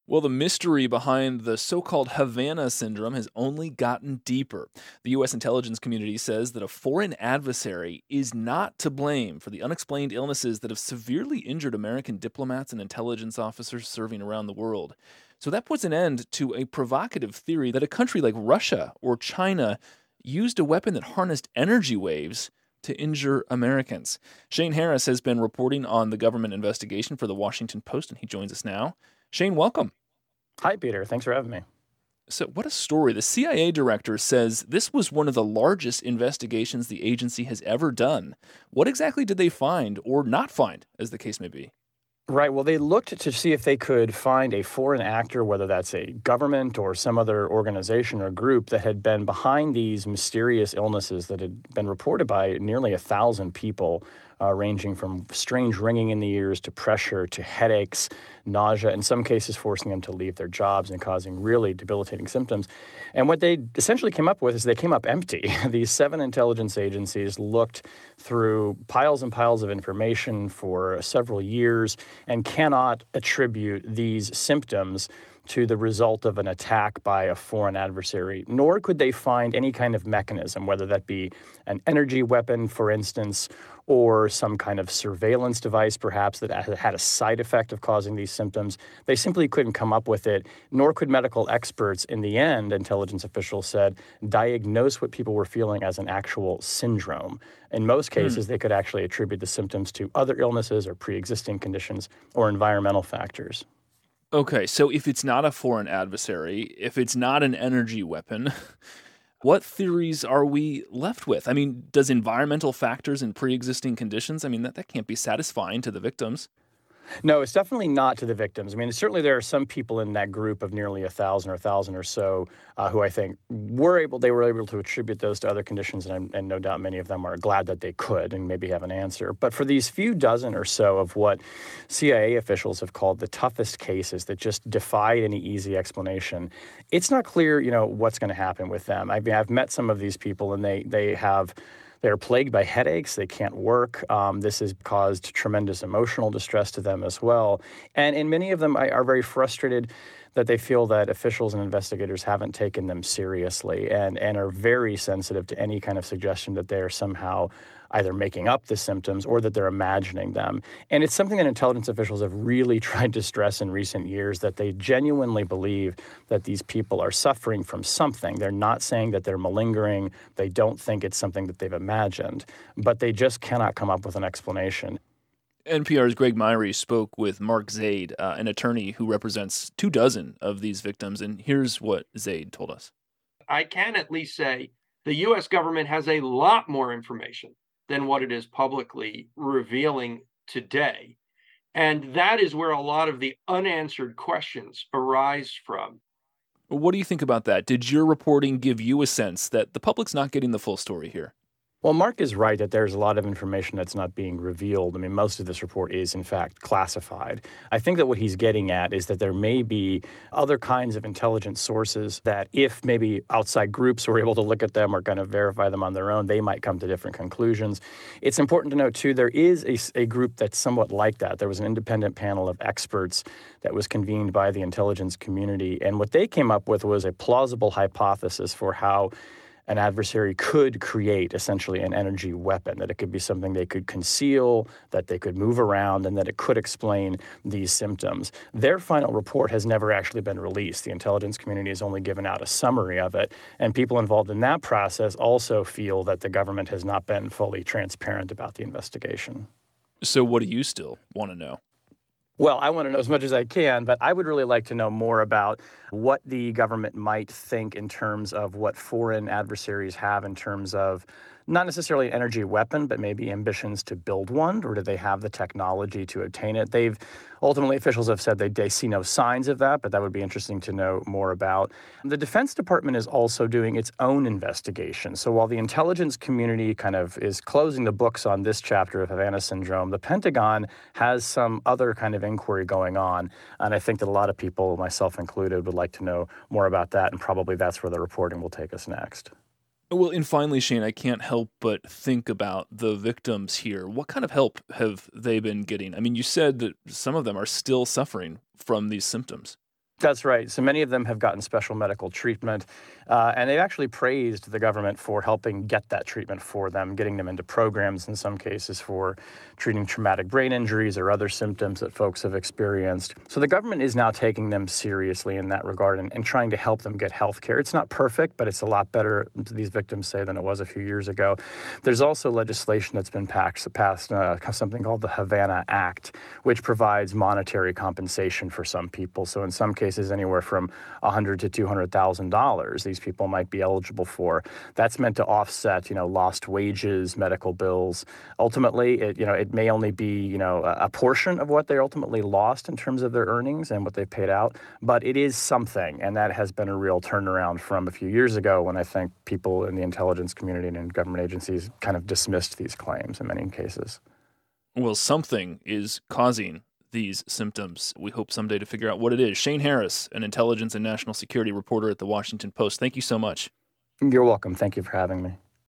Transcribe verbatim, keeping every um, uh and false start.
Well, the mystery behind the so-called Havana syndrome has only gotten deeper. The U S intelligence community says that a foreign adversary is not to blame for the unexplained illnesses that have severely injured American diplomats and intelligence officers serving around the world. So that puts an end to a provocative theory that a country like Russia or China used a weapon that harnessed energy waves to injure Americans. Shane Harris has been reporting on the government investigation for the Washington Post, and he joins us now. Shane, welcome. Hi, Peter. Thanks for having me. So, what a story. The C I A director says this was one of the largest investigations the agency has ever done. What exactly did they find, or not find, as the case may be? Right. Well, they looked to see if they could find a foreign actor, whether that's a government or some other organization or group that had been behind these mysterious illnesses that had been reported by nearly a thousand people, uh, ranging from strange ringing in the ears to pressure to headaches, nausea, in some cases forcing them to leave their jobs and causing really debilitating symptoms. And what they essentially came up with is they came up empty. These seven intelligence agencies looked through piles and piles of information for several years and cannot attribute these symptoms to the result of an attack by a foreign adversary, nor could they find any kind of mechanism, whether that be an energy weapon, for instance, or some kind of surveillance device, perhaps, that had a side effect of causing these symptoms. They simply couldn't come up with it, nor could medical experts, in the end, intelligence officials said, diagnose what people were feeling as an actual syndrome. In most cases, mm. they could actually attribute the symptoms to other illnesses or pre-existing conditions or environmental factors. Okay, so if it's not a foreign adversary, if it's not an energy weapon, what theories are we left with? I mean, does environmental factors and pre-existing conditions, I mean, that, that can't be satisfying to the victims. No, it's definitely not to the victims. I mean, certainly there are some people in that group of nearly a thousand or a thousand or so uh, who I think were able, they were able to attribute those to other conditions, and, and no doubt many of them are glad that they could and maybe have an answer. But for these few dozen or so of what C I A officials have called the toughest cases that just defied any easy explanation, it's not clear, you know, what's going to happen with them. I mean, I've met some of these people, and they they have. They're plagued by headaches. They can't work. Um, this has caused tremendous emotional distress to them as well. And, and many of them are very frustrated that they feel that officials and investigators haven't taken them seriously and, and are very sensitive to any kind of suggestion that they're somehow either making up the symptoms or that they're imagining them. And it's something that intelligence officials have really tried to stress in recent years, that they genuinely believe that these people are suffering from something. They're not saying that they're malingering. They don't think it's something that they've imagined, but they just cannot come up with an explanation. N P R's Greg Myrie spoke with Mark Zaid, uh, an attorney who represents two dozen of these victims, and here's what Zaid told us. I can at least say the U S government has a lot more information than what it is publicly revealing today. And that is where a lot of the unanswered questions arise from. What do you think about that? Did your reporting give you a sense that the public's not getting the full story here? Well, Mark is right that there's a lot of information that's not being revealed. I mean, most of this report is, in fact, classified. I think that what he's getting at is that there may be other kinds of intelligence sources that if maybe outside groups were able to look at them or kind of verify them on their own, they might come to different conclusions. It's important to note, too, there is a, a group that's somewhat like that. There was an independent panel of experts that was convened by the intelligence community, and what they came up with was a plausible hypothesis for how an adversary could create essentially an energy weapon, that it could be something they could conceal, that they could move around, and that it could explain these symptoms. Their final report has never actually been released. The intelligence community has only given out a summary of it, and people involved in that process also feel that the government has not been fully transparent about the investigation. So what do you still want to know? Well, I want to know as much as I can, but I would really like to know more about what the government might think in terms of what foreign adversaries have in terms of not necessarily an energy weapon, but maybe ambitions to build one, or do they have the technology to obtain it? They've ultimately, officials have said they, they see no signs of that, but that would be interesting to know more about. The Defense Department is also doing its own investigation. So while the intelligence community kind of is closing the books on this chapter of Havana syndrome, the Pentagon has some other kind of inquiry going on. And I think that a lot of people, myself included, would like to know more about that. And probably that's where the reporting will take us next. Well, and finally, Shane, I can't help but think about the victims here. What kind of help have they been getting? I mean, you said that some of them are still suffering from these symptoms. That's right. So many of them have gotten special medical treatment, uh, and they've actually praised the government for helping get that treatment for them, getting them into programs in some cases for treating traumatic brain injuries or other symptoms that folks have experienced. So the government is now taking them seriously in that regard and, and trying to help them get health care. It's not perfect, but it's a lot better, these victims say, than it was a few years ago. There's also legislation that's been passed, passed uh, something called the Havana Act, which provides monetary compensation for some people. So in some cases, cases anywhere from one hundred thousand to two hundred thousand dollars these people might be eligible for. That's meant to offset, you know, lost wages, medical bills. Ultimately, it, you know, it may only be, you know, a, a portion of what they ultimately lost in terms of their earnings and what they paid out, but it is something, and that has been a real turnaround from a few years ago when I think people in the intelligence community and in government agencies kind of dismissed these claims in many cases. Well, something is causing these symptoms. We hope someday to figure out what it is. Shane Harris, an intelligence and national security reporter at the Washington Post. Thank you so much. You're welcome. Thank you for having me.